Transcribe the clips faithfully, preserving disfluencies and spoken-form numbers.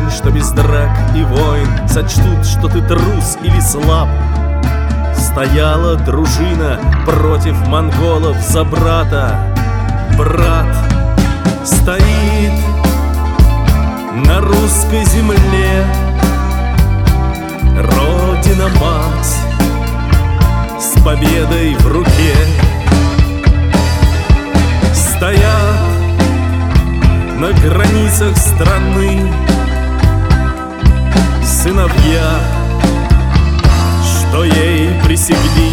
Уверен, что без драк и войн сочтут, что ты трус или слаб. Стояла дружина против монголов за брата. Брат стоит на русской земле, Родина-мать с победой в руке. Стоят на границах страны сыновья, что ей присягли.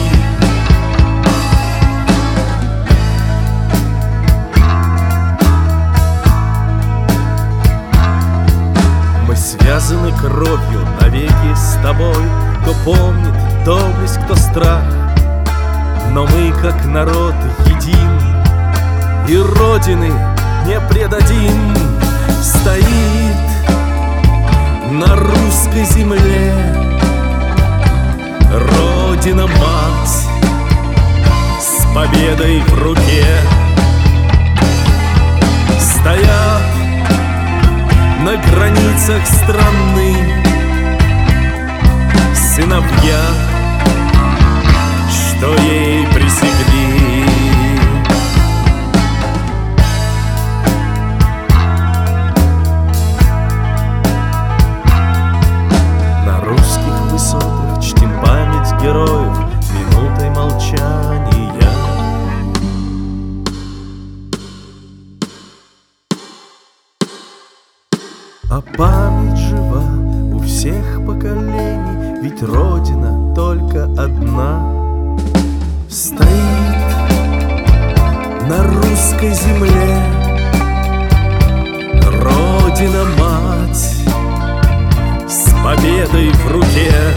Мы связаны кровью навеки с тобой. Кто помнит доблесть, кто страх, но мы, как народ, един и Родины не предадим. Стоит на русской земле Родина-мать с победой в руке. Стоят на границах страны сыновья, что ей присягли. На русских высотах чтим память героев минутой молчания. А память жива у всех поколений, ведь Родина только одна. Стоит на русской земле Родина-мать с победой в руке.